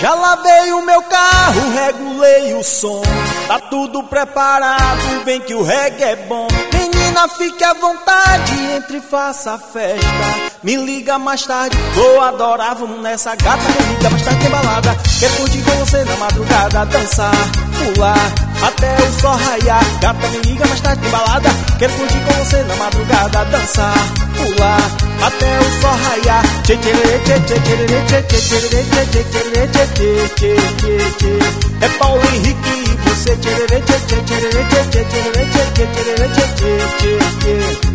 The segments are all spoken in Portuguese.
Já lavei o meu carro, regulei o som, tá tudo preparado, vem que o reggae é bom. Menina, fique à vontade, entre e faça a festa. Me liga mais tarde, vou adorar, vamos nessa gata. Me liga mais tarde, tem balada. Quero curtir com você na madrugada, dançar, pular, até o sol raiar. Gata, me liga mais tarde, tem balada. Quero curtir com você na madrugada, dançar, pular, até o sol raiar. Tchê tchê tchê tchê tchê tchê tchê tchê tchê tchê tchê tchê tchê. É Paulo Henrique e você. Tchê tchê tchê tchê tchê tchê tchê tchê tchê tchê.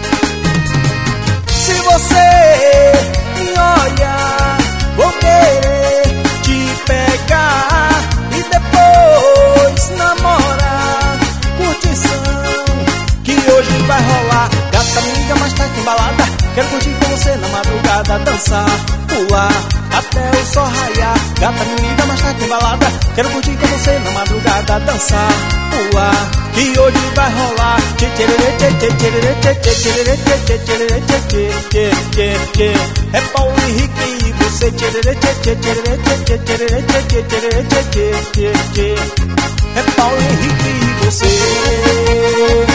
Se você me olhar, vou querer te pegar e depois namorar. Curtição que hoje vai rolar. Gata, me liga mais tarde, tem balada. Quero curtir com você na madrugada, dançar, pular, até o sol raiar. Gata, me liga mais tarde, tem balada. Quero curtir com você na madrugada, dançar, pular, que hoje vai rolar. Tchê tchê tchê tchê tchê tchê tchê tchê tchê. É Paulo Henrique e você. Tchê tchê tchê tchê tchê tchê tchê tchê. É Paulo Henrique e você.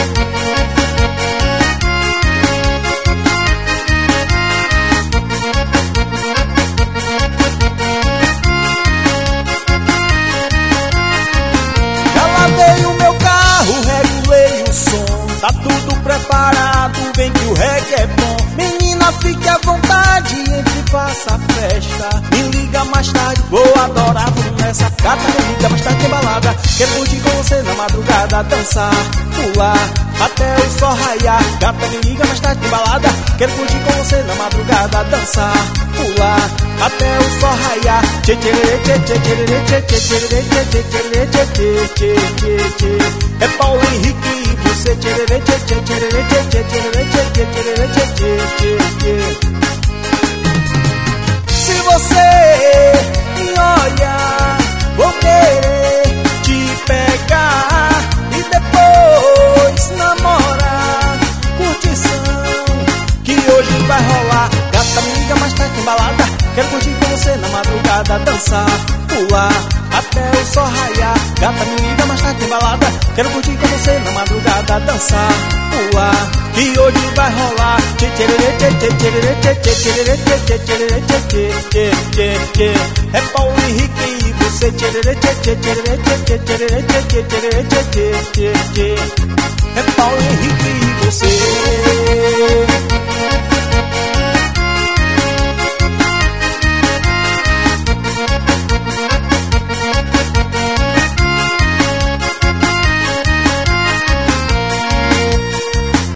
Regulei o som, tá tudo preparado, vem que o reggae é bom. Menina, fique à vontade, entre e faça a festa. Me liga mais tarde, vou adorar, vamos nessa gata. Me liga mais tarde, tem balada. Quero curtir com você na madrugada, dançar, pular, até o sol raiar. Gata, me liga mais tarde, tem balada. Quero curtir com você na madrugada, dançar, pular, até o sol raiar. Tchê tchê tchê tchê tchê tchê tchê tchê tchê tchê. É Paulo Henrique e você. Tchê tchê tchê tchê tchê tchê tchê. Se você me olhar, vou querer te pegar e depois namorar. Curtição que hoje vai rolar. Gata, me liga mais tarde, tem balada. Quero curtir com você na madrugada, dançar, pular, até o sol raiar. Gata, me liga mais tarde, tem balada. Quero curtir com você na madrugada, dançar, pular, que hoje vai rolar. Tchê tchê tchê tchê tchê tchê tchê tchê tchê. É Paulo Henrique e você. Tchê tchê tchê tchê tchê tchê tchê tchê. É Paulo Henrique e você.